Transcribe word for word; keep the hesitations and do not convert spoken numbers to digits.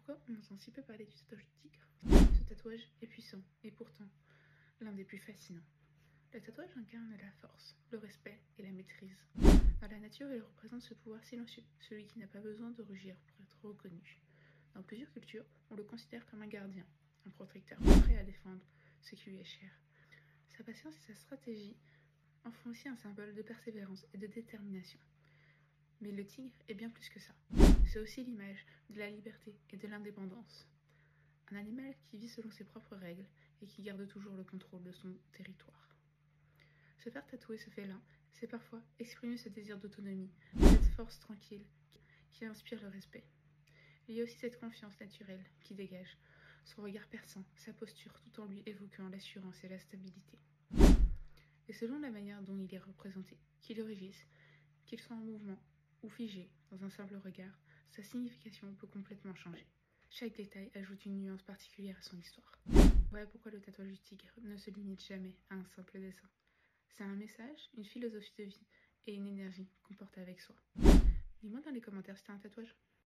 Pourquoi on entend si peu parler du tatouage du tigre? Ce tatouage est puissant et pourtant l'un des plus fascinants. Le tatouage incarne la force, le respect et la maîtrise. Dans la nature, il représente ce pouvoir silencieux, celui qui n'a pas besoin de rugir pour être reconnu. Dans plusieurs cultures, on le considère comme un gardien, un protecteur prêt à défendre ce qui lui est cher. Sa patience et sa stratégie en font aussi un symbole de persévérance et de détermination. Mais le tigre est bien plus que ça. C'est aussi l'image de la liberté et de l'indépendance. Un animal qui vit selon ses propres règles et qui garde toujours le contrôle de son territoire. Se faire tatouer ce félin, c'est parfois exprimer ce désir d'autonomie, cette force tranquille qui inspire le respect. Il y a aussi cette confiance naturelle qui dégage, son regard perçant, sa posture tout en lui évoquant l'assurance et la stabilité. Et selon la manière dont il est représenté, qu'il le régisse, qu'il soit en mouvement ou figé dans un simple regard, sa signification peut complètement changer. Chaque détail ajoute une nuance particulière à son histoire. Voilà pourquoi le tatouage du tigre ne se limite jamais à un simple dessin. C'est un message, une philosophie de vie et une énergie qu'on porte avec soi. Dis-moi dans les commentaires si t'as un tatouage.